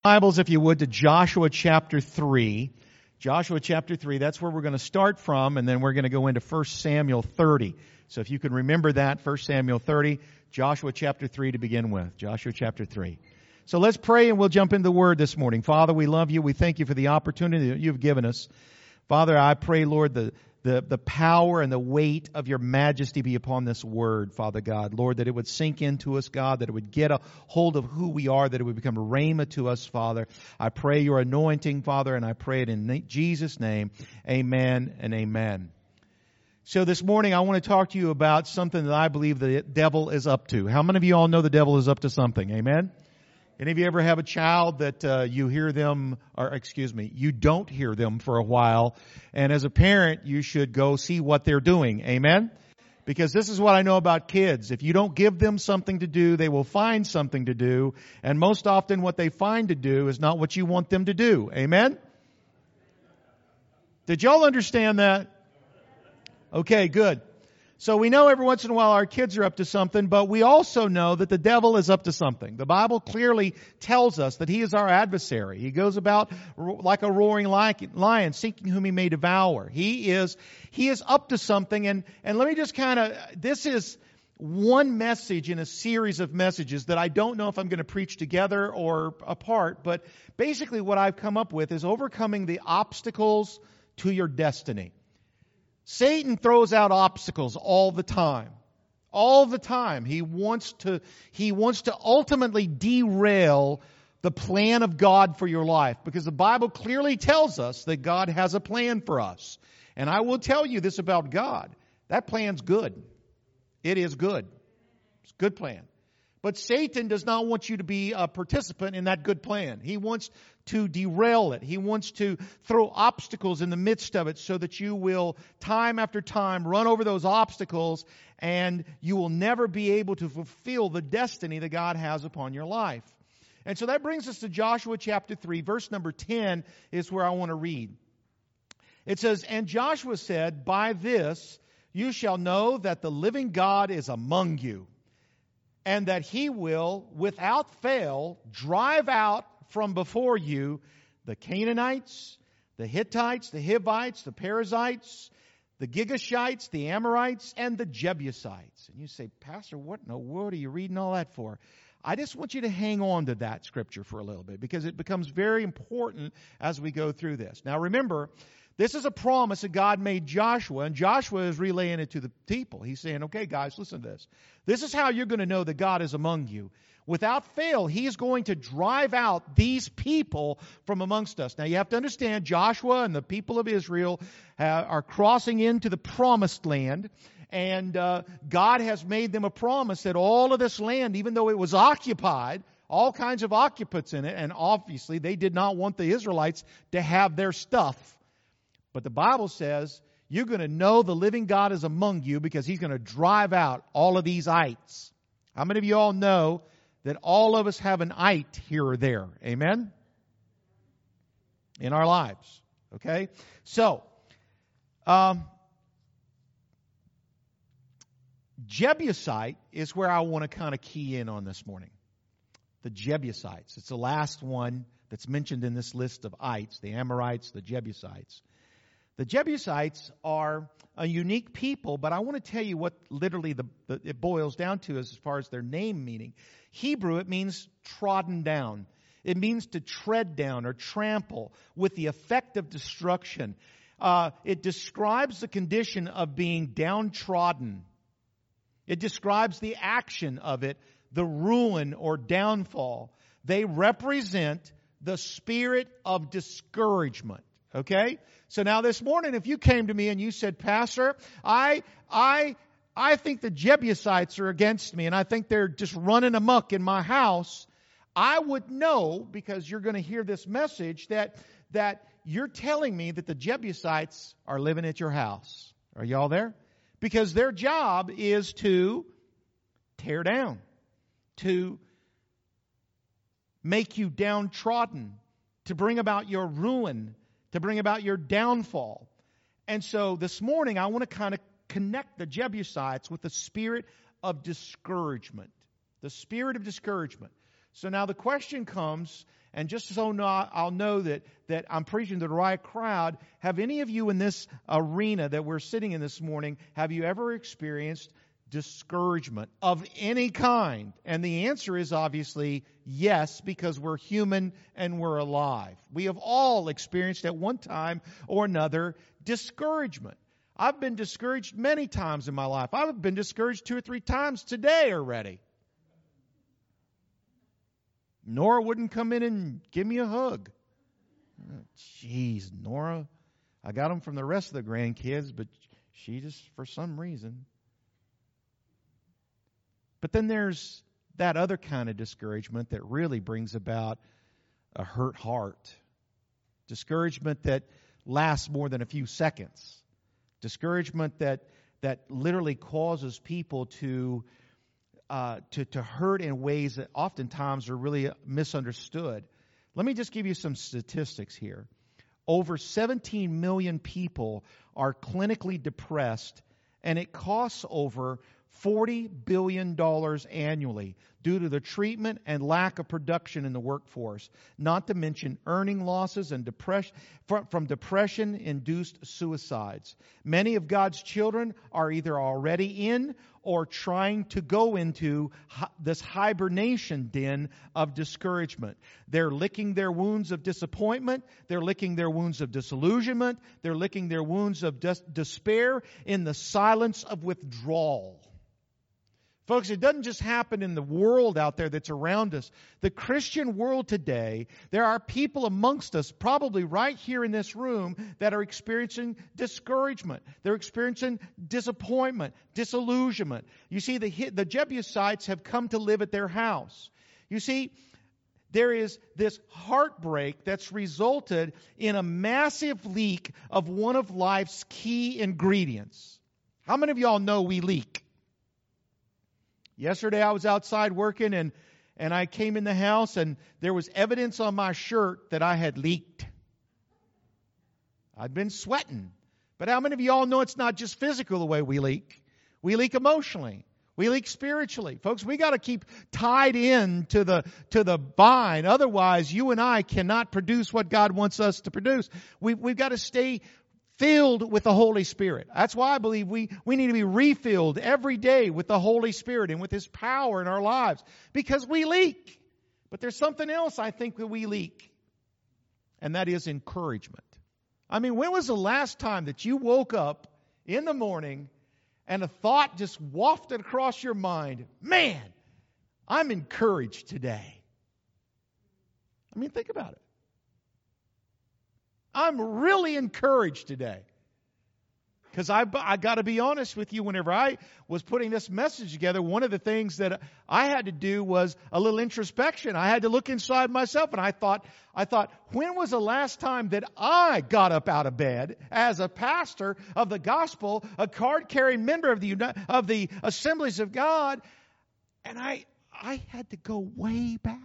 Bibles, if you would, to Joshua chapter 3. Joshua chapter 3, that's where we're going to start from, and then we're going to go into 1 Samuel 30. So if you can remember that, 1 Samuel 30, Joshua chapter 3 to begin with. Joshua chapter 3. So let's pray and we'll jump into the Word this morning. Father, we love you. We thank you for the opportunity that you've given us. Father, I pray, Lord, the power and the weight of your majesty be upon this word, Father God. Lord, that it would sink into us, God, that it would get a hold of who we are, that it would become rhema to us, Father. I pray your anointing, Father, and I pray it in Jesus' name. Amen and amen. So this morning I want to talk to you about something that I believe the devil is up to. How many of you all know the devil is up to something? Amen? Any of you ever have a child that you hear them, you don't hear them for a while, and as a parent, you should go see what they're doing. Amen? Because this is what I know about kids. If you don't give them something to do, they will find something to do, and most often what they find to do is not what you want them to do. Amen? Did y'all understand that? Okay, good. So we know every once in a while our kids are up to something, but we also know that the devil is up to something. The Bible clearly tells us that he is our adversary. He goes about like a roaring lion, seeking whom he may devour. He is up to something, and let me just this is one message in a series of messages that I don't know if I'm going to preach together or apart, but basically what I've come up with is overcoming the obstacles to your destiny. Satan throws out obstacles all the time. All the time. He wants to ultimately derail the plan of God for your life, because the Bible clearly tells us that God has a plan for us. And I will tell you this about God. That plan's good. It is good. It's a good plan. But Satan does not want you to be a participant in that good plan. He wants to derail it. He wants to throw obstacles in the midst of it so that you will, time after time, run over those obstacles and you will never be able to fulfill the destiny that God has upon your life. And so that brings us to Joshua chapter 3. Verse number 10 is where I want to read. It says, "And Joshua said, by this you shall know that the living God is among you, and that he will, without fail, drive out from before you the Canaanites, the Hittites, the Hivites, the Perizzites, the Girgashites, the Amorites, and the Jebusites." And you say, "Pastor, what in the world are you reading all that for?" I just want you to hang on to that scripture for a little bit, because it becomes very important as we go through this. Now remember, this is a promise that God made Joshua, and Joshua is relaying it to the people. He's saying, okay, guys, listen to this. This is how you're going to know that God is among you. Without fail, he is going to drive out these people from amongst us. Now, you have to understand, Joshua and the people of Israel are crossing into the promised land, and God has made them a promise that all of this land, even though it was occupied, all kinds of occupants in it, and obviously they did not want the Israelites to have their stuff. But the Bible says you're going to know the living God is among you because he's going to drive out all of these ites. How many of you all know that all of us have an ite here or there? Amen? In our lives. Okay? So, Jebusite is where I want to kind of key in on this morning. The Jebusites. It's the last one that's mentioned in this list of ites, the Amorites, the Jebusites. The Jebusites are a unique people, but I want to tell you what literally it boils down to as far as their name meaning. Hebrew, it means trodden down. It means to tread down or trample with the effect of destruction. It describes the condition of being downtrodden. It describes the action of it, the ruin or downfall. They represent the spirit of discouragement. Okay? So now this morning, if you came to me and you said, "Pastor, I think the Jebusites are against me and I think they're just running amok in my house," I would know, because you're going to hear this message, that you're telling me that the Jebusites are living at your house. Are y'all there? Because their job is to tear down, to make you downtrodden, to bring about your ruin, to bring about your downfall. And so this morning I want to kind of connect the Jebusites with the spirit of discouragement. The spirit of discouragement. So now the question comes, And just so I'll know that I'm preaching to the right crowd, have any of you in this arena that we're sitting in this morning, have you ever experienced discouragement of any kind? And the answer is obviously yes, because we're human and we're alive. We have all experienced at one time or another discouragement. I've been discouraged many times in my life. I've been discouraged 2 or 3 times today already. Nora wouldn't come in and give me a hug. Jeez, Nora. I got them from the rest of the grandkids, but she just, for some reason. But then there's that other kind of discouragement that really brings about a hurt heart. Discouragement that lasts more than a few seconds. Discouragement that literally causes people to hurt in ways that oftentimes are really misunderstood. Let me just give you some statistics here. Over 17 million people are clinically depressed, and it costs over $40 billion annually due to the treatment and lack of production in the workforce, not to mention earning losses and from depression-induced suicides. Many of God's children are either already in or trying to go into this hibernation den of discouragement. They're licking their wounds of disappointment. They're licking their wounds of disillusionment. They're licking their wounds of despair in the silence of withdrawal. Folks, it doesn't just happen in the world out there that's around us. The Christian world today, there are people amongst us, probably right here in this room, that are experiencing discouragement. They're experiencing disappointment, disillusionment. You see, the Jebusites have come to live at their house. You see, there is this heartbreak that's resulted in a massive leak of one of life's key ingredients. How many of y'all know we leak? Yesterday I was outside working and I came in the house and there was evidence on my shirt that I had leaked. I'd been sweating. But how many of y'all know it's not just physical the way we leak? We leak emotionally. We leak spiritually. Folks, we got to keep tied in to the vine. Otherwise, you and I cannot produce what God wants us to produce. We've got to stay filled with the Holy Spirit. That's why I believe we need to be refilled every day with the Holy Spirit and with His power in our lives. Because we leak. But there's something else I think that we leak. And that is encouragement. I mean, when was the last time that you woke up in the morning and a thought just wafted across your mind? Man, I'm encouraged today. I mean, think about it. I'm really encouraged today. Because I got to be honest with you, whenever I was putting this message together, one of the things that I had to do was a little introspection. I had to look inside myself, and I thought, when was the last time that I got up out of bed as a pastor of the gospel, a card-carrying member of the Assemblies of God, and I had to go way back.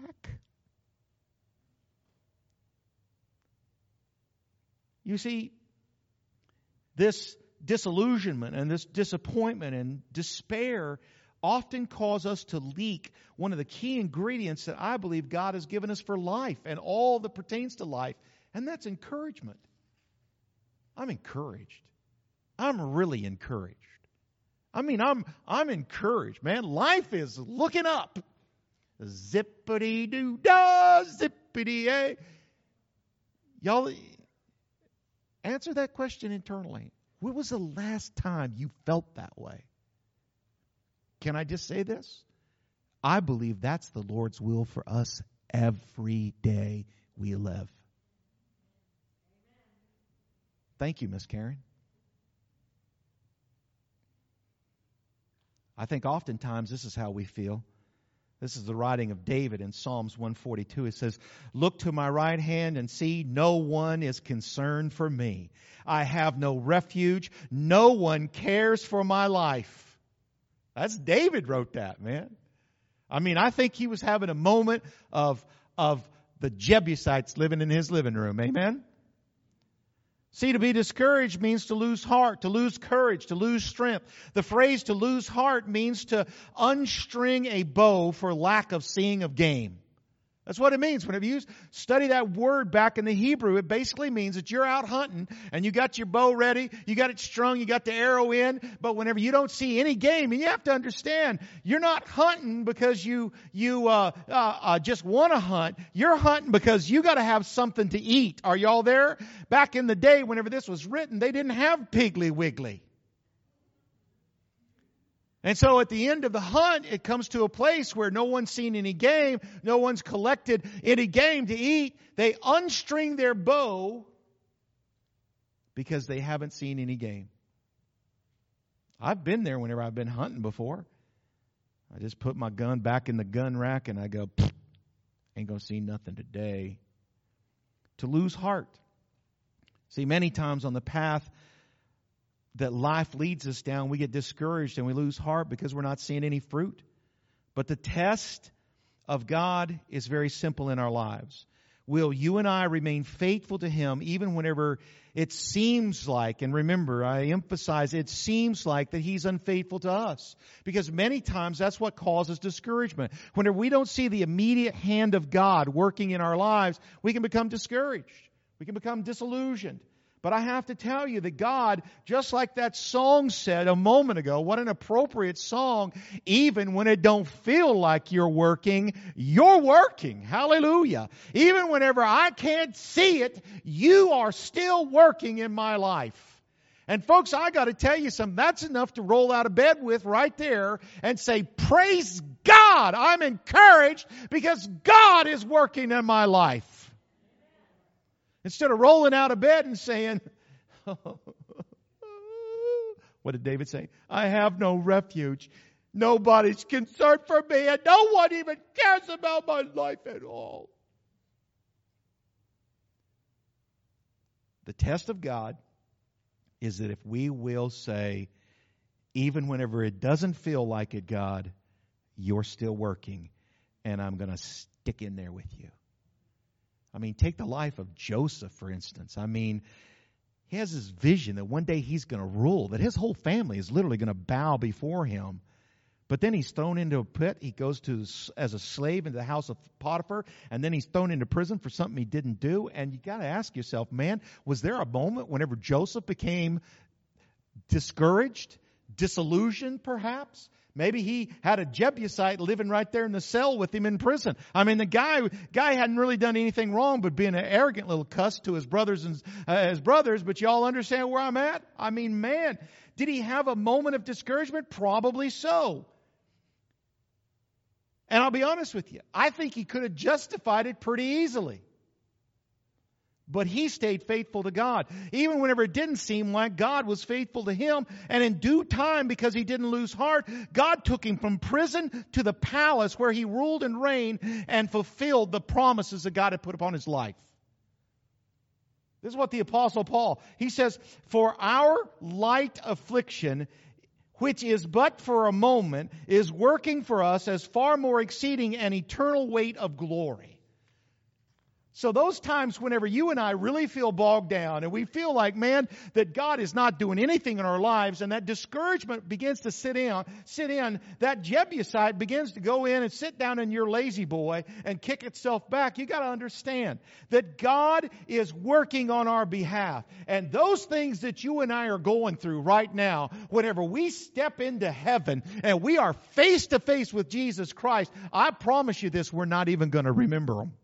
You see, this disillusionment and this disappointment and despair often cause us to leak one of the key ingredients that I believe God has given us for life and all that pertains to life, and that's encouragement. I'm encouraged. I'm really encouraged. I mean, I'm encouraged, man. Life is looking up. Zippity-doo-dah, zippity-ay. Y'all, answer that question internally. When was the last time you felt that way? Can I just say this? I believe that's the Lord's will for us every day we live. Thank you, Miss Karen. I think oftentimes this is how we feel. This is the writing of David in Psalms 142. It says, "Look to my right hand and see, no one is concerned for me. I have no refuge. No one cares for my life." That's David wrote that, man. I mean, I think he was having a moment of the Jebusites living in his living room. Amen? See, to be discouraged means to lose heart, to lose courage, to lose strength. The phrase to lose heart means to unstring a bow for lack of seeing of game. That's what it means. Whenever you study that word back in the Hebrew, it basically means that you're out hunting and you got your bow ready, you got it strung, you got the arrow in, but whenever you don't see any game, and you have to understand, you're not hunting because you just want to hunt. You're hunting because you got to have something to eat. Are y'all there? Back in the day, whenever this was written, they didn't have Piggly Wiggly. And so at the end of the hunt, it comes to a place where no one's seen any game, no one's collected any game to eat. They unstring their bow because they haven't seen any game. I've been there whenever I've been hunting before. I just put my gun back in the gun rack and I go, ain't going to see nothing today. To lose heart. See, many times on the path that life leads us down, we get discouraged and we lose heart because we're not seeing any fruit. But the test of God is very simple in our lives. Will you and I remain faithful to Him even whenever it seems like, and remember, I emphasize, it seems like that He's unfaithful to us. Because many times that's what causes discouragement. Whenever we don't see the immediate hand of God working in our lives, we can become discouraged. We can become disillusioned. But I have to tell you that God, just like that song said a moment ago, what an appropriate song, even when it don't feel like you're working. Hallelujah. Even whenever I can't see it, you are still working in my life. And folks, I got to tell you something. That's enough to roll out of bed with right there and say, praise God. I'm encouraged because God is working in my life. Instead of rolling out of bed and saying, what did David say? I have no refuge. Nobody's concerned for me and no one even cares about my life at all. The test of God is that if we will say, even whenever it doesn't feel like it, God, you're still working and I'm going to stick in there with you. I mean, take the life of Joseph, for instance. I mean, he has this vision that one day he's going to rule, that his whole family is literally going to bow before him. But then he's thrown into a pit. He goes as a slave into the house of Potiphar, and then he's thrown into prison for something he didn't do. And you got to ask yourself, man, was there a moment whenever Joseph became discouraged, disillusioned perhaps? Maybe he had a Jebusite living right there in the cell with him in prison. I mean, the guy hadn't really done anything wrong but being an arrogant little cuss to his brothers. But y'all understand where I'm at? I mean, man, did he have a moment of discouragement? Probably so. And I'll be honest with you, I think he could have justified it pretty easily. But he stayed faithful to God. Even whenever it didn't seem like God was faithful to him. And in due time, because he didn't lose heart, God took him from prison to the palace where he ruled and reigned and fulfilled the promises that God had put upon his life. This is what the Apostle Paul, he says, for our light affliction, which is but for a moment, is working for us as far more exceeding an eternal weight of glory. So those times whenever you and I really feel bogged down and we feel like, man, that God is not doing anything in our lives and that discouragement begins to sit in, that Jebusite begins to go in and sit down in your lazy boy and kick itself back. You got to understand that God is working on our behalf. And those things that you and I are going through right now, whenever we step into heaven and we are face to face with Jesus Christ, I promise you this, we're not even going to remember them.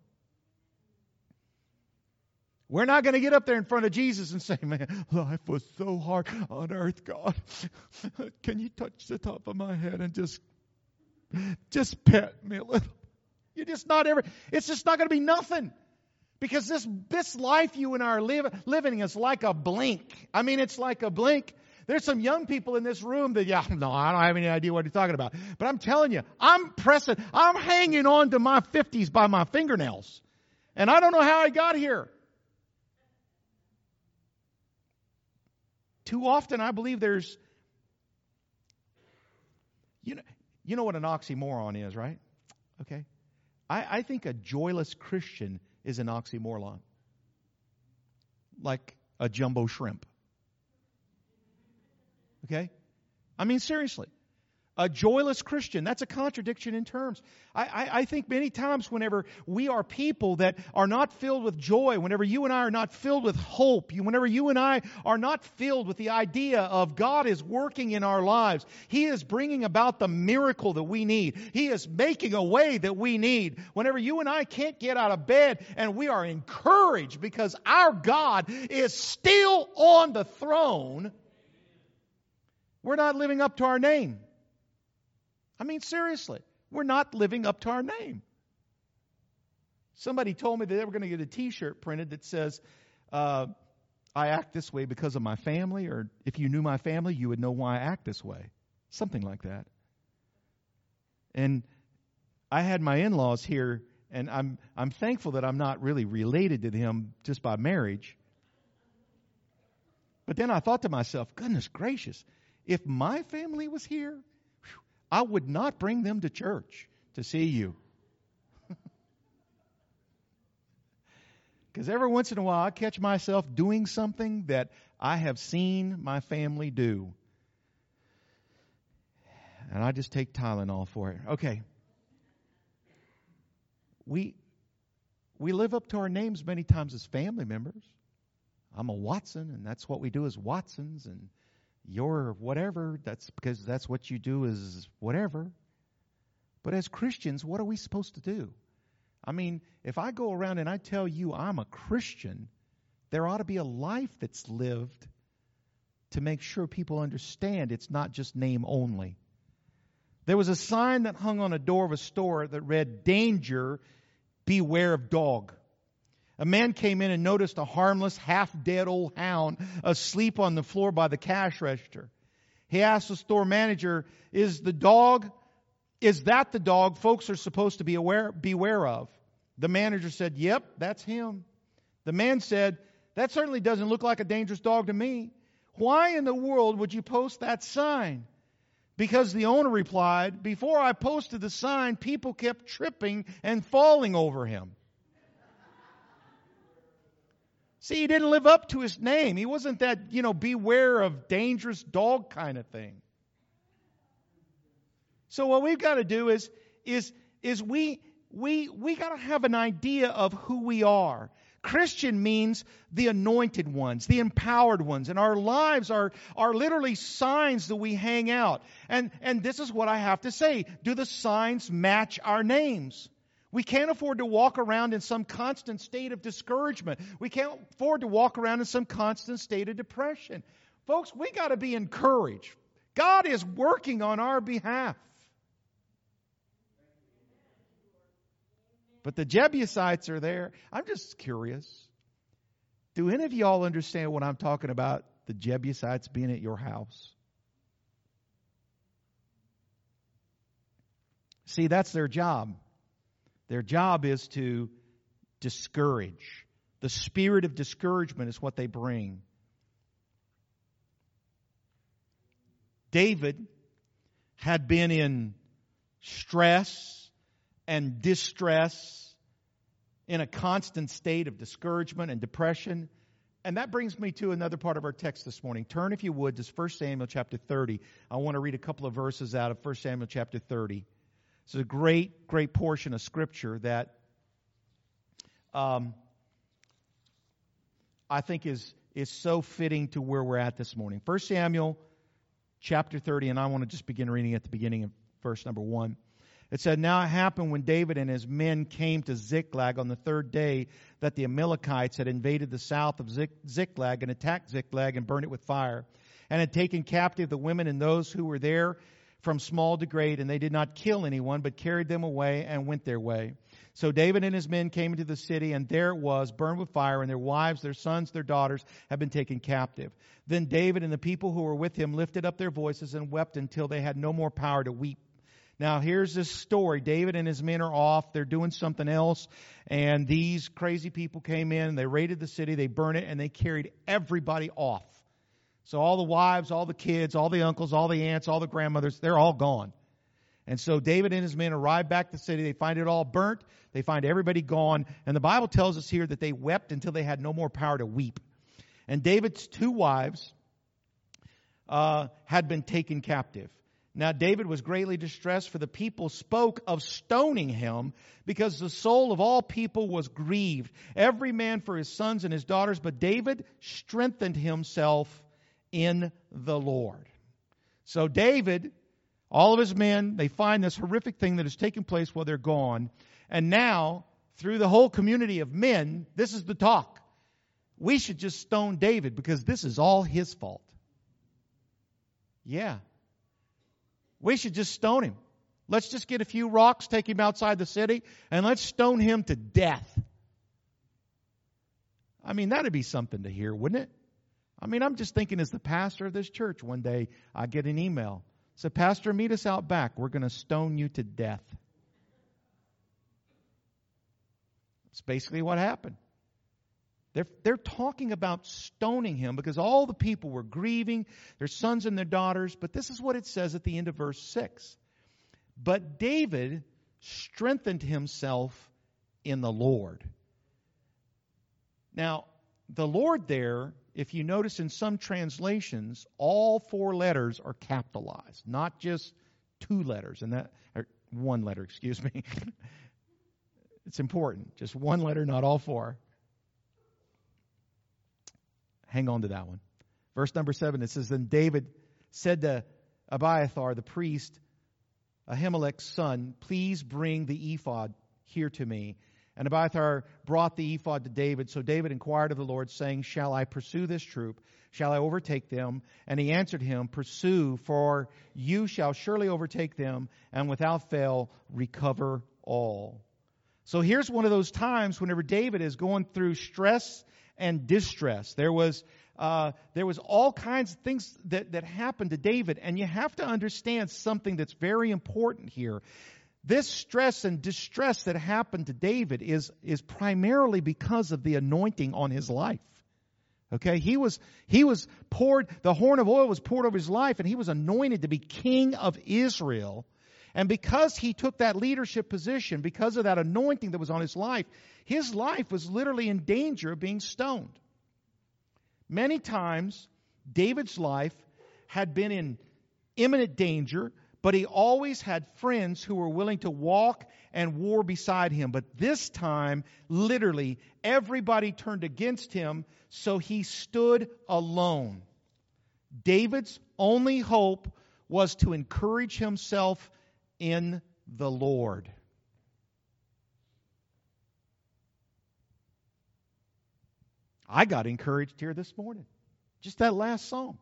We're not going to get up there in front of Jesus and say, man, life was so hard on earth, God. Can you touch the top of my head and just pet me a little? It's just not going to be nothing. Because this life you and I are living is like a blink. I mean, it's like a blink. There's some young people in this room that, I don't have any idea what you're talking about. But I'm telling you, I'm hanging on to my 50s by my fingernails. And I don't know how I got here. Too often, I believe there's, you know what an oxymoron is, right? Okay. I think a joyless Christian is an oxymoron. Like a jumbo shrimp. Okay? I mean, seriously. A joyless Christian, that's a contradiction in terms. I think many times whenever we are people that are not filled with joy, whenever you and I are not filled with hope, whenever you and I are not filled with the idea of God is working in our lives, He is bringing about the miracle that we need. He is making a way that we need. Whenever you and I can't get out of bed and we are encouraged because our God is still on the throne, we're not living up to our name. I mean, seriously, we're not living up to our name. Somebody told me that they were going to get a T-shirt printed that says, I act this way because of my family, or if you knew my family, you would know why I act this way. Something like that. And I had my in-laws here, and I'm thankful that I'm not really related to them just by marriage. But then I thought to myself, goodness gracious, if my family was here, I would not bring them to church to see you. Because every once in a while I catch myself doing something that I have seen my family do. And I just take Tylenol for it. Okay. We live up to our names many times as family members. I'm a Watson, and that's what we do as Watsons, and you're whatever, that's because that's what you do is whatever. But as Christians, what are we supposed to do? I mean, if I go around and I tell you I'm a Christian, there ought to be a life that's lived to make sure people understand it's not just name only. There was a sign that hung on a door of a store that read, "Danger, beware of dog." A man came in and noticed a harmless, half-dead old hound asleep on the floor by the cash register. He asked the store manager, is that the dog folks are supposed to beware of? The manager said, yep, that's him. The man said, that certainly doesn't look like a dangerous dog to me. Why in the world would you post that sign? Because the owner replied, before I posted the sign, people kept tripping and falling over him. See, he didn't live up to his name. He wasn't that, beware of dangerous dog kind of thing. So what we've got to do is we got to have an idea of who we are. Christian means the anointed ones, the empowered ones, and our lives are literally signs that we hang out. And this is what I have to say. Do the signs match our names? We can't afford to walk around in some constant state of discouragement. We can't afford to walk around in some constant state of depression. Folks, we got to be encouraged. God is working on our behalf. But the Jebusites are there. I'm just curious. Do any of y'all understand what I'm talking about, the Jebusites being at your house? See, that's their job. Their job is to discourage. The spirit of discouragement is what they bring. David had been in stress and distress, in a constant state of discouragement and depression. And that brings me to another part of our text this morning. Turn, if you would, to 1 Samuel chapter 30. I want to read a couple of verses out of 1 Samuel chapter 30. It's a great, great portion of Scripture that I think is so fitting to where we're at this morning. 1 Samuel chapter 30, and I want to just begin reading at the beginning of verse number 1. It said, now it happened when David and his men came to Ziklag on the third day that the Amalekites had invaded the south of Ziklag and attacked Ziklag and burned it with fire, and had taken captive the women and those who were there from small to great, and they did not kill anyone, but carried them away and went their way. So David and his men came into the city, and there it was, burned with fire, and their wives, their sons, their daughters had been taken captive. Then David and the people who were with him lifted up their voices and wept until they had no more power to weep. Now here's this story. David and his men are off. They're doing something else, and these crazy people came in, and they raided the city, they burned it, and they carried everybody off. So all the wives, all the kids, all the uncles, all the aunts, all the grandmothers, they're all gone. And so David and his men arrive back to the city. They find it all burnt. They find everybody gone. And the Bible tells us here that they wept until they had no more power to weep. And David's two wives had been taken captive. Now David was greatly distressed, for the people spoke of stoning him, because the soul of all people was grieved, every man for his sons and his daughters. But David strengthened himself in the Lord. So David, all of his men, they find this horrific thing that has taken place while they're gone. And now, through the whole community of men, this is the talk. We should just stone David because this is all his fault. Yeah. We should just stone him. Let's just get a few rocks, take him outside the city, and let's stone him to death. I mean, that'd be something to hear, wouldn't it? I mean, I'm just thinking as the pastor of this church, one day I get an email. Say, Pastor, meet us out back. We're going to stone you to death. It's basically what happened. They're talking about stoning him because all the people were grieving, their sons and their daughters. But this is what it says at the end of verse 6. But David strengthened himself in the Lord. Now, the Lord there, if you notice in some translations, all 4 letters are capitalized, not just 2 letters, or 1 letter, excuse me. It's important. Just 1 letter, not all 4. Hang on to that one. Verse number 7, it says, Then David said to Abiathar the priest, Ahimelech's son, Please bring the ephod here to me. And Abiathar brought the ephod to David. So David inquired of the Lord, saying, Shall I pursue this troop? Shall I overtake them? And he answered him, Pursue, for you shall surely overtake them, and without fail recover all. So here's one of those times whenever David is going through stress and distress. There was all kinds of things that happened to David, and you have to understand something that's very important here. This stress and distress that happened to David is primarily because of the anointing on his life. Okay, he was poured, the horn of oil was poured over his life, and he was anointed to be king of Israel. And because he took that leadership position, because of that anointing that was on his life was literally in danger of being stoned. Many times, David's life had been in imminent danger, but he always had friends who were willing to walk and war beside him. But this time, literally, everybody turned against him, so he stood alone. David's only hope was to encourage himself in the Lord. I got encouraged here this morning. Just that last song.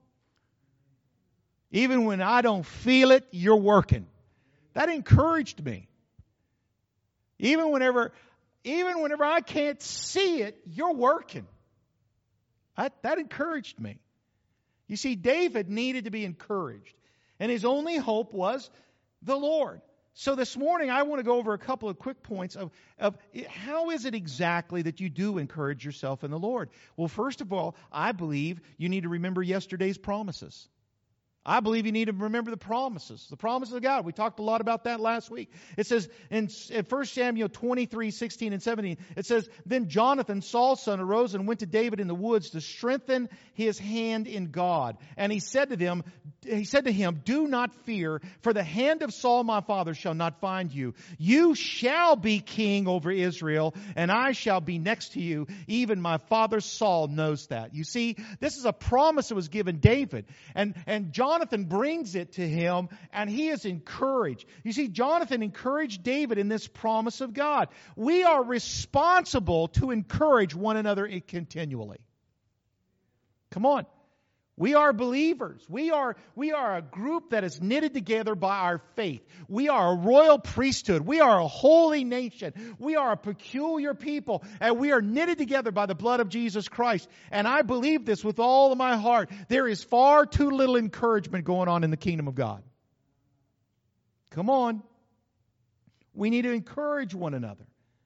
Even when I don't feel it, you're working. That encouraged me. Even whenever I can't see it, you're working. That encouraged me. You see, David needed to be encouraged. And his only hope was the Lord. So this morning, I want to go over a couple of quick points of how is it exactly that you do encourage yourself in the Lord. Well, first of all, I believe you need to remember yesterday's promises. I believe you need to remember the promises of God. We talked a lot about that last week. It says in 1 Samuel 23, 16 and 17, it says, Then Jonathan, Saul's son, arose and went to David in the woods to strengthen his hand in God. And he said to him, Do not fear, for the hand of Saul my father shall not find you. You shall be king over Israel, and I shall be next to you. Even my father Saul knows that. You see, this is a promise that was given David. And Jonathan brings it to him, and he is encouraged. You see, Jonathan encouraged David in this promise of God. We are responsible to encourage one another continually. Come on. We are believers. We are a group that is knitted together by our faith. We are a royal priesthood. We are a holy nation. We are a peculiar people. And we are knitted together by the blood of Jesus Christ. And I believe this with all of my heart. There is far too little encouragement going on in the kingdom of God. Come on. We need to encourage one another.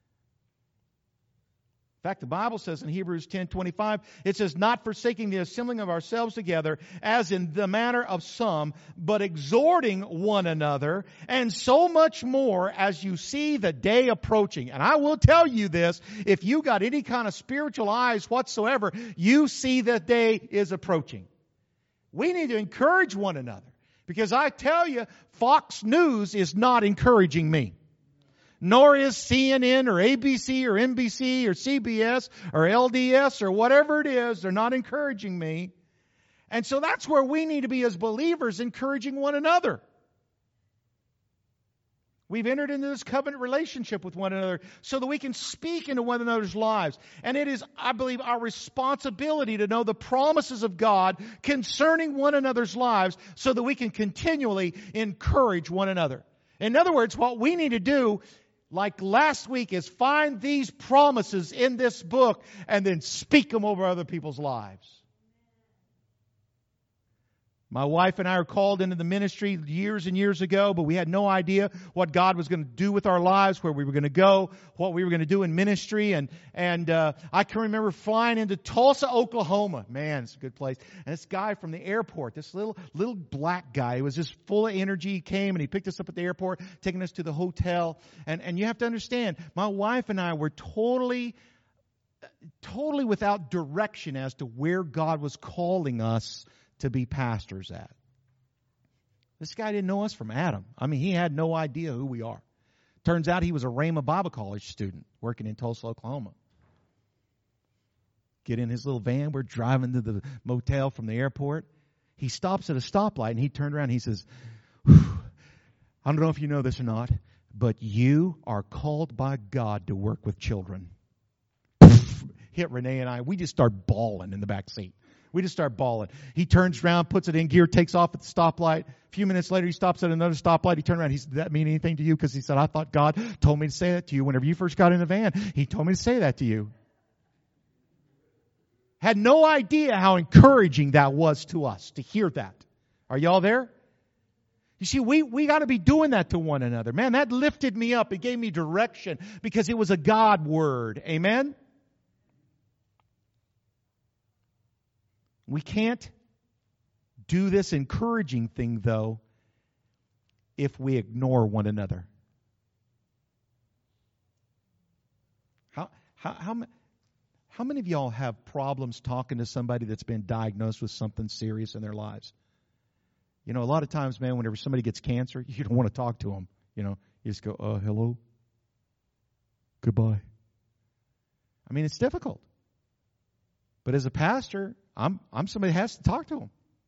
In fact, the Bible says in Hebrews 10:25, it says, Not forsaking the assembling of ourselves together, as in the manner of some, but exhorting one another, and so much more as you see the day approaching. And I will tell you this, if you got any kind of spiritual eyes whatsoever, you see that day is approaching. We need to encourage one another. Because I tell you, Fox News is not encouraging me. Nor is CNN or ABC or NBC or CBS or LDS or whatever it is. They're not encouraging me. And so that's where we need to be as believers, encouraging one another. We've entered into this covenant relationship with one another so that we can speak into one another's lives. And it is, I believe, our responsibility to know the promises of God concerning one another's lives so that we can continually encourage one another. In other words, what we need to do, like last week, is find these promises in this book and then speak them over other people's lives. My wife and I were called into the ministry years and years ago, but we had no idea what God was going to do with our lives, where we were going to go, what we were going to do in ministry. And I can remember flying into Tulsa, Oklahoma. Man, it's a good place. And this guy from the airport, this little black guy, he was just full of energy. He came and he picked us up at the airport, taking us to the hotel. And you have to understand, my wife and I were totally without direction as to where God was calling us to be pastors at. This guy didn't know us from Adam. I mean, he had no idea who we are. Turns out he was a Rhema Bible College student working in Tulsa, Oklahoma. Get in his little van. We're driving to the motel from the airport. He stops at a stoplight and he turned around and he says, I don't know if you know this or not, but you are called by God to work with children. Hit Renee and I. We just start bawling in the back seat. We just start bawling. He turns around, puts it in gear, takes off at the stoplight. A few minutes later, he stops at another stoplight. He turned around. He said, did that mean anything to you? Because he said, I thought God told me to say that to you whenever you first got in the van. He told me to say that to you. Had no idea how encouraging that was to us to hear that. Are y'all there? You see, we got to be doing that to one another. Man, that lifted me up. It gave me direction because it was a God word. Amen? We can't do this encouraging thing, though, if we ignore one another. How many of y'all have problems talking to somebody that's been diagnosed with something serious in their lives? You know, a lot of times, man, whenever somebody gets cancer, you don't want to talk to them. You know, you just go, hello, goodbye. I mean, it's difficult. But as a pastor, I'm somebody that has to talk to them.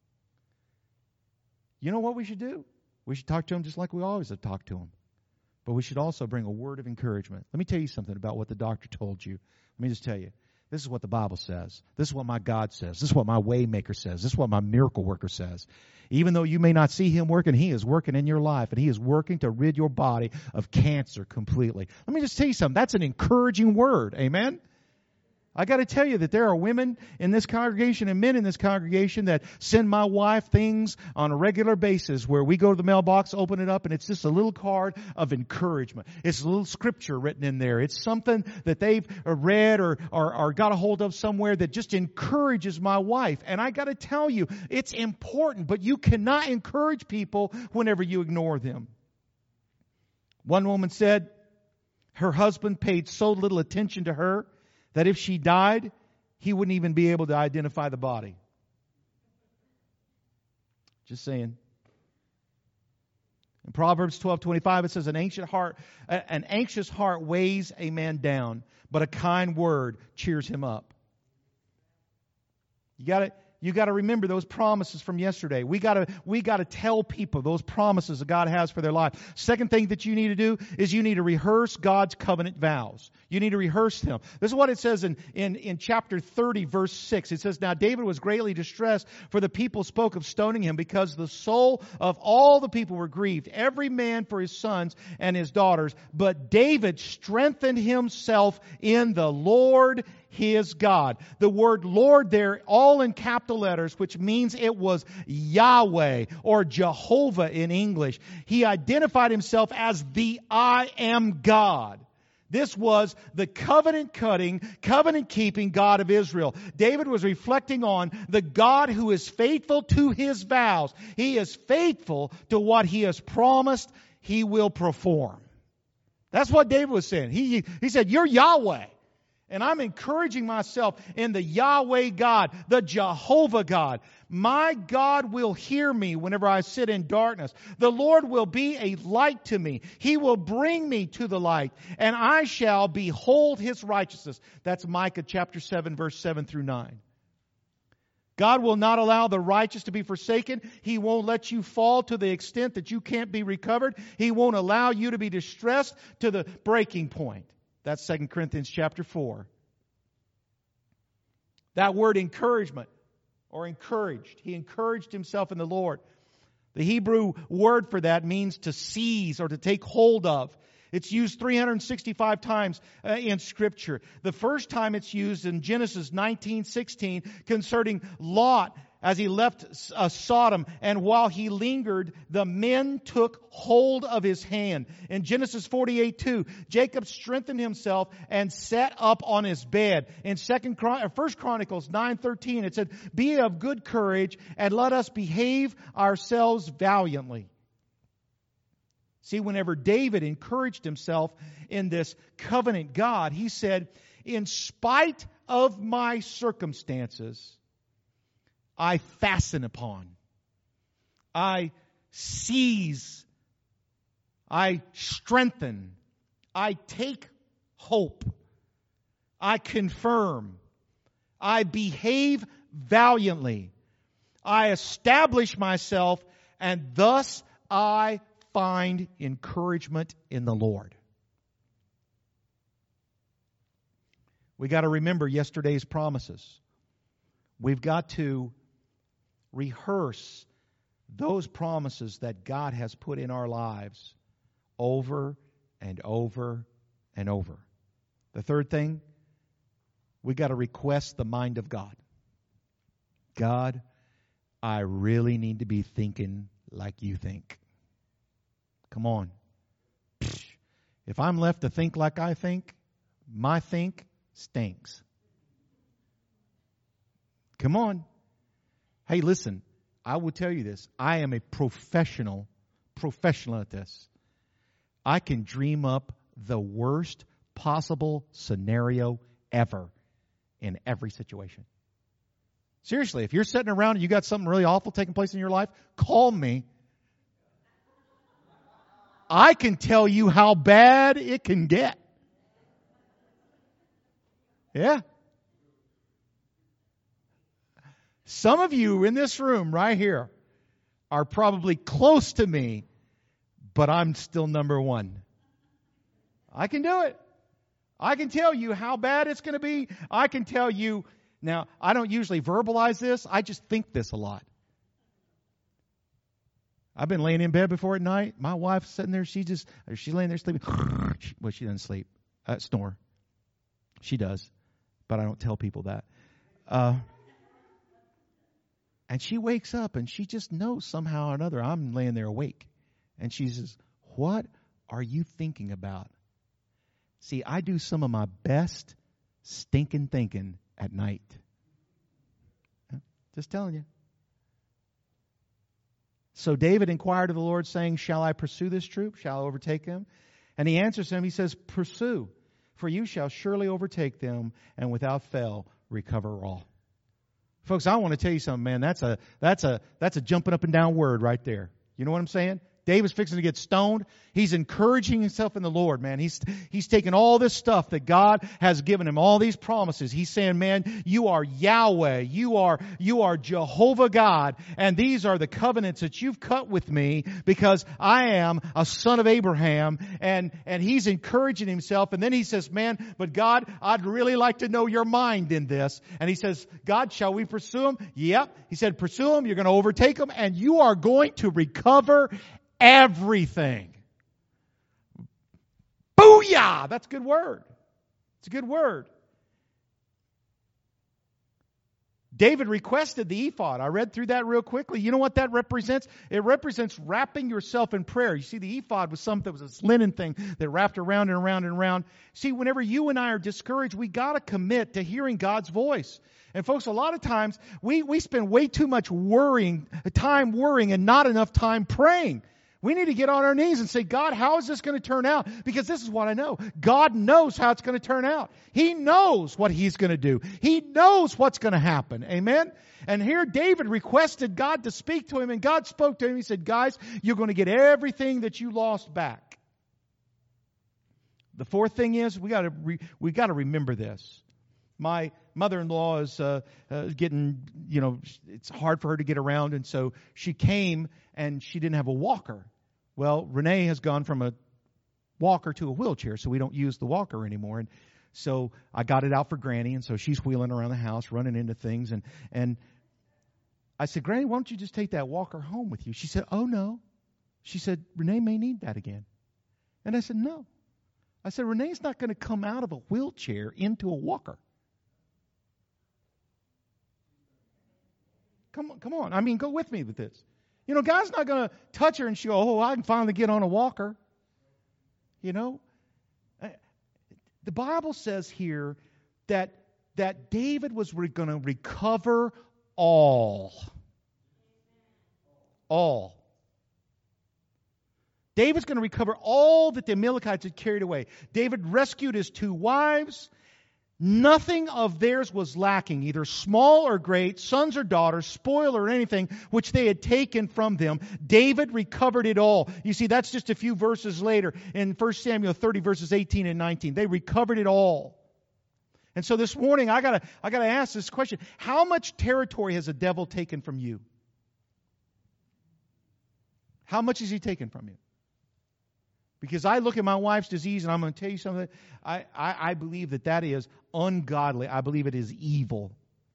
You know what we should do? We should talk to them just like we always have talked to them. But we should also bring a word of encouragement. Let me tell you something about what the doctor told you. Let me just tell you. This is what the Bible says. This is what my God says. This is what my way maker says. This is what my miracle worker says. Even though you may not see him working, he is working in your life, and he is working to rid your body of cancer completely. Let me just tell you something. That's an encouraging word. Amen? I got to tell you that there are women in this congregation and men in this congregation that send my wife things on a regular basis where we go to the mailbox, open it up, and it's just a little card of encouragement. It's a little scripture written in there. It's something that they've read or got a hold of somewhere that just encourages my wife. And I got to tell you, it's important, but you cannot encourage people whenever you ignore them. One woman said her husband paid so little attention to her that if she died, he wouldn't even be able to identify the body. Just saying. In Proverbs 12:25, it says, an anxious heart weighs a man down, but a kind word cheers him up. You got to remember those promises from yesterday. We got to tell people those promises that God has for their life. Second thing that you need to do is you need to rehearse God's covenant vows. You need to rehearse them. This is what it says in chapter 30, verse 6. It says, now David was greatly distressed, for the people spoke of stoning him, because the soul of all the people were grieved, every man for his sons and his daughters. But David strengthened himself in the Lord his God. The word Lord there, all in capital letters, which means it was Yahweh or Jehovah in English. He identified himself as the I am God. This was the covenant-cutting, covenant-keeping God of Israel. David was reflecting on the God who is faithful to his vows. He is faithful to what he has promised he will perform. That's what David was saying. He said, you're Yahweh. And I'm encouraging myself in the Yahweh God, the Jehovah God. My God will hear me whenever I sit in darkness. The Lord will be a light to me. He will bring me to the light, and I shall behold His righteousness. That's Micah chapter 7, verse 7 through 9. God will not allow the righteous to be forsaken. He won't let you fall to the extent that you can't be recovered. He won't allow you to be distressed to the breaking point. That's 2 Corinthians chapter 4. That word encouragement, or encouraged. He encouraged himself in the Lord. The Hebrew word for that means to seize or to take hold of. It's used 365 times in Scripture. The first time it's used in Genesis 19:16 concerning Lot as he left Sodom, and while he lingered, the men took hold of his hand. In Genesis 48:2, Jacob strengthened himself and sat up on his bed. In 1 Chronicles 9:13, it said, "Be of good courage and let us behave ourselves valiantly." See, whenever David encouraged himself in this covenant God, he said, "In spite of my circumstances, I fasten upon, I seize, I strengthen, I take hope, I confirm, I behave valiantly, I establish myself, and thus I find encouragement in the Lord." We got to remember yesterday's promises. We've got to rehearse those promises that God has put in our lives over and over and over. The third thing, we got to request the mind of God. God, I really need to be thinking like you think. Come on. If I'm left to think like I think, my think stinks. Come on. Hey, listen, I will tell you this. I am a professional at this. I can dream up the worst possible scenario ever in every situation. Seriously, if you're sitting around and you got something really awful taking place in your life, call me. I can tell you how bad it can get. Yeah. Some of you in this room right here are probably close to me, but I'm still number one. I can do it. I can tell you how bad it's going to be. I can tell you. Now, I don't usually verbalize this. I just think this a lot. I've been laying in bed before at night. My wife's sitting there. She's laying there sleeping. Well, she doesn't sleep. Snore. She does. But I don't tell people that. And she wakes up and she just knows somehow or another I'm laying there awake. And she says, "What are you thinking about?" See, I do some of my best stinking thinking at night. Just telling you. So David inquired of the Lord, saying, "Shall I pursue this troop? Shall I overtake them?" And he answers him, he says, "Pursue, for you shall surely overtake them, and without fail recover all." Folks, I want to tell you something, man. That's a jumping up and down word right there. You know what I'm saying? David's fixing to get stoned. He's encouraging himself in the Lord, man. He's taking all this stuff that God has given him, all these promises. He's saying, "Man, you are Yahweh. You are Jehovah God. And these are the covenants that you've cut with me because I am a son of Abraham." And he's encouraging himself. And then he says, "Man, but God, I'd really like to know your mind in this." And he says, "God, shall we pursue them?" Yep. He said, "Pursue them. You're going to overtake them. And you are going to recover everything." Booyah! That's a good word. It's a good word. David requested the ephod. I read through that real quickly. You know what that represents? It represents wrapping yourself in prayer. You see, the ephod was something that was this linen thing that wrapped around and around and around. See, whenever you and I are discouraged, we got to commit to hearing God's voice. And folks, a lot of times we spend way too much time worrying and not enough time praying. We need to get on our knees and say, God, how is this going to turn out? Because this is what I know. God knows how it's going to turn out. He knows what He's going to do. He knows what's going to happen. Amen? And here David requested God to speak to him, and God spoke to him. He said, guys, you're going to get everything that you lost back. The fourth thing is, we got to remember this. My mother-in-law is getting, it's hard for her to get around, and so she came and she didn't have a walker. Well, Renee has gone from a walker to a wheelchair, so we don't use the walker anymore. And so I got it out for Granny, and so she's wheeling around the house, running into things. And I said, Granny, why don't you just take that walker home with you? She said, oh, no. She said, Renee may need that again. And I said, no. I said, Renee's not going to come out of a wheelchair into a walker. Come on. I mean, go with me with this. God's not going to touch her and she'll, I can finally get on a walker. The Bible says here that David was going to recover all. All. David's going to recover all that the Amalekites had carried away. David rescued his 2 wives. Nothing of theirs was lacking, either small or great, sons or daughters, spoil or anything which they had taken from them. David recovered it all. You see, that's just a few verses later in 1 Samuel 30, verses 18 and 19. They recovered it all. And so this morning, I gotta ask this question. How much territory has the devil taken from you? How much has he taken from you? Because I look at my wife's disease, and I'm going to tell you something. I believe that is ungodly. I believe it is evil.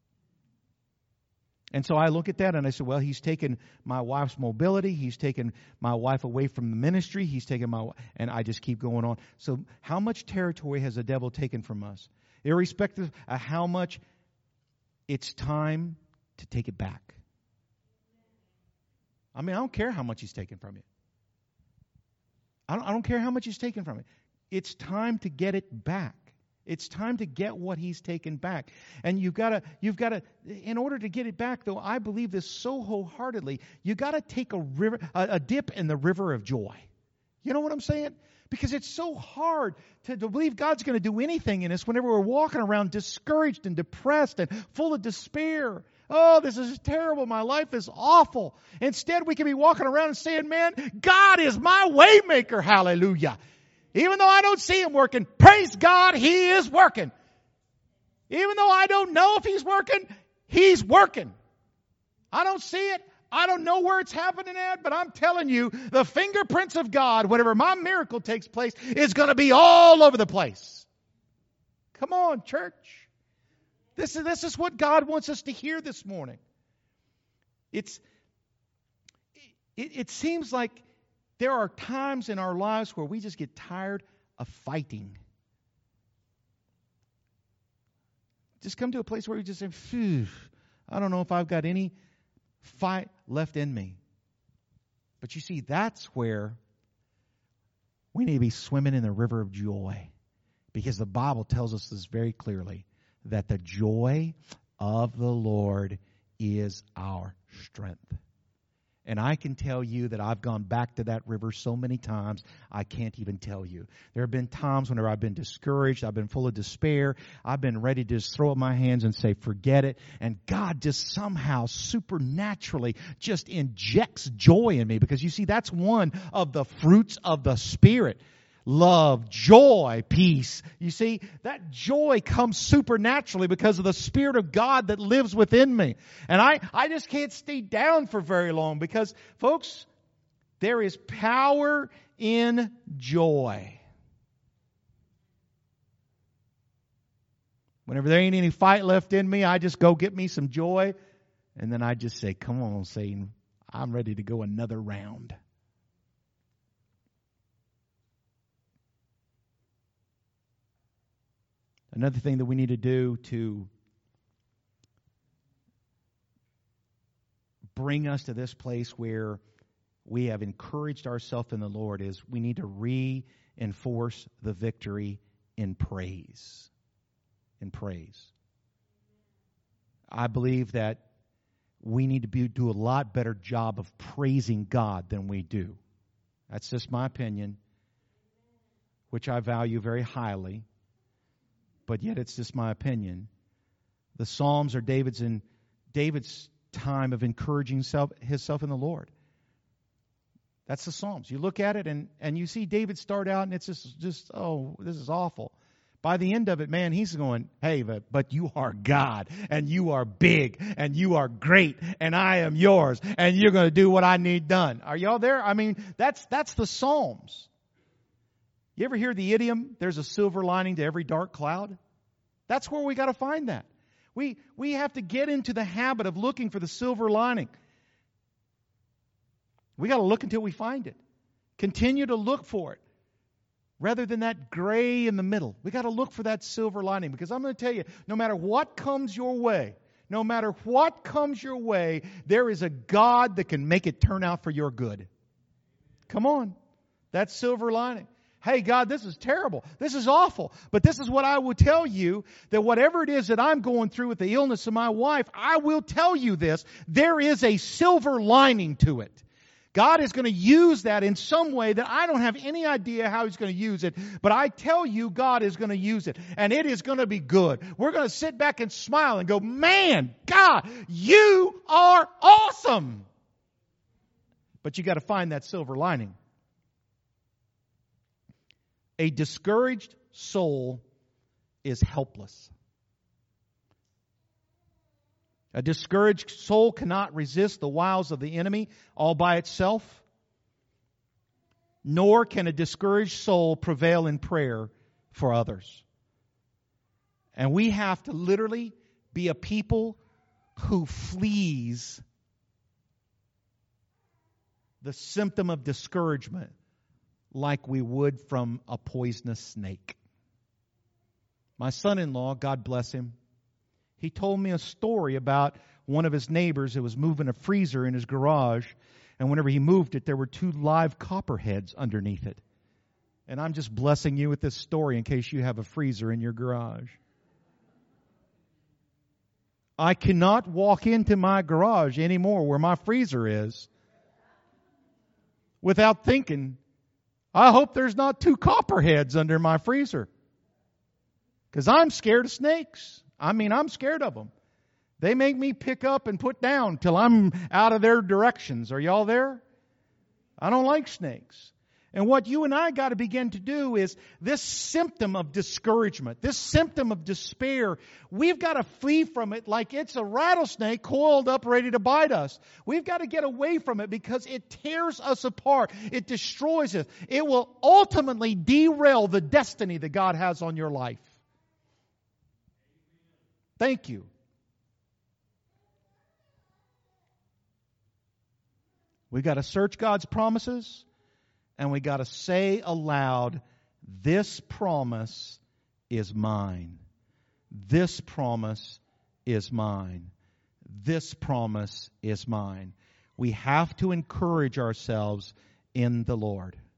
And so I look at that and I say, well, he's taken my wife's mobility. He's taken my wife away from the ministry. He's taken and I just keep going on. So how much territory has the devil taken from us? Irrespective of how much, it's time to take it back. I mean, I don't care how much he's taken from you. I don't care how much he's taken from it. It's time to get it back. It's time to get what he's taken back. And you've got to, in order to get it back, though, I believe this so wholeheartedly, you got to take a dip in the river of joy. You know what I'm saying? Because it's so hard to believe God's going to do anything in us whenever we're walking around discouraged and depressed and full of despair. Oh, this is terrible. My life is awful. Instead, we can be walking around and saying, man, God is my way maker. Hallelujah. Even though I don't see Him working, praise God, He is working. Even though I don't know if He's working, He's working. I don't see it. I don't know where it's happening at, but I'm telling you, the fingerprints of God, whenever my miracle takes place, is going to be all over the place. Come on, church. This is what God wants us to hear this morning. It seems like there are times in our lives where we just get tired of fighting. Just come to a place where you just say, phew, I don't know if I've got any fight left in me. But you see, that's where we need to be swimming in the river of joy. Because the Bible tells us this very clearly, that the joy of the Lord is our strength. And I can tell you that I've gone back to that river so many times, I can't even tell you. There have been times whenever I've been discouraged, I've been full of despair, I've been ready to just throw up my hands and say, forget it. And God just somehow supernaturally just injects joy in me. Because you see, that's one of the fruits of the Spirit. Love, joy, peace. You see, that joy comes supernaturally because of the Spirit of God that lives within me. And I just can't stay down for very long because, folks, there is power in joy. Whenever there ain't any fight left in me, I just go get me some joy. And then I just say, come on, Satan, I'm ready to go another round. Another thing that we need to do to bring us to this place where we have encouraged ourselves in the Lord is we need to reinforce the victory in praise. In praise. I believe that we need to do a lot better job of praising God than we do. That's just my opinion, which I value very highly, but yet it's just my opinion. The Psalms are David's time of encouraging himself in the Lord. That's the Psalms. You look at it and you see David start out and it's just, oh, this is awful. By the end of it, man, he's going, hey, but you are God, and you are big, and you are great, and I am yours, and you're going to do what I need done. Are y'all there? I mean, that's the Psalms. You ever hear the idiom, there's a silver lining to every dark cloud? That's where we got to find that. We have to get into the habit of looking for the silver lining. We got to look until we find it. Continue to look for it. Rather than that gray in the middle. We got to look for that silver lining. Because I'm going to tell you, no matter what comes your way, there is a God that can make it turn out for your good. Come on. That silver lining. Hey, God, this is terrible. This is awful. But this is what I will tell you, that whatever it is that I'm going through with the illness of my wife, I will tell you this. There is a silver lining to it. God is going to use that in some way that I don't have any idea how He's going to use it. But I tell you, God is going to use it. And it is going to be good. We're going to sit back and smile and go, man, God, you are awesome. But you got to find that silver lining. A discouraged soul is helpless. A discouraged soul cannot resist the wiles of the enemy all by itself, nor can a discouraged soul prevail in prayer for others. And we have to literally be a people who flees the symptom of discouragement like we would from a poisonous snake. My son-in-law, God bless him, he told me a story about one of his neighbors who was moving a freezer in his garage, and whenever he moved it, there were 2 live copperheads underneath it. And I'm just blessing you with this story in case you have a freezer in your garage. I cannot walk into my garage anymore where my freezer is without thinking, I hope there's not 2 copperheads under my freezer. Because I'm scared of snakes. I'm scared of them. They make me pick up and put down till I'm out of their directions. Are y'all there? I don't like snakes. And what you and I got to begin to do is this symptom of discouragement, this symptom of despair, we've got to flee from it like it's a rattlesnake coiled up ready to bite us. We've got to get away from it because it tears us apart. It destroys us. It will ultimately derail the destiny that God has on your life. Thank you. We got to search God's promises, and we got to say aloud, this promise is mine. This promise is mine. This promise is mine. We have to encourage ourselves in the Lord.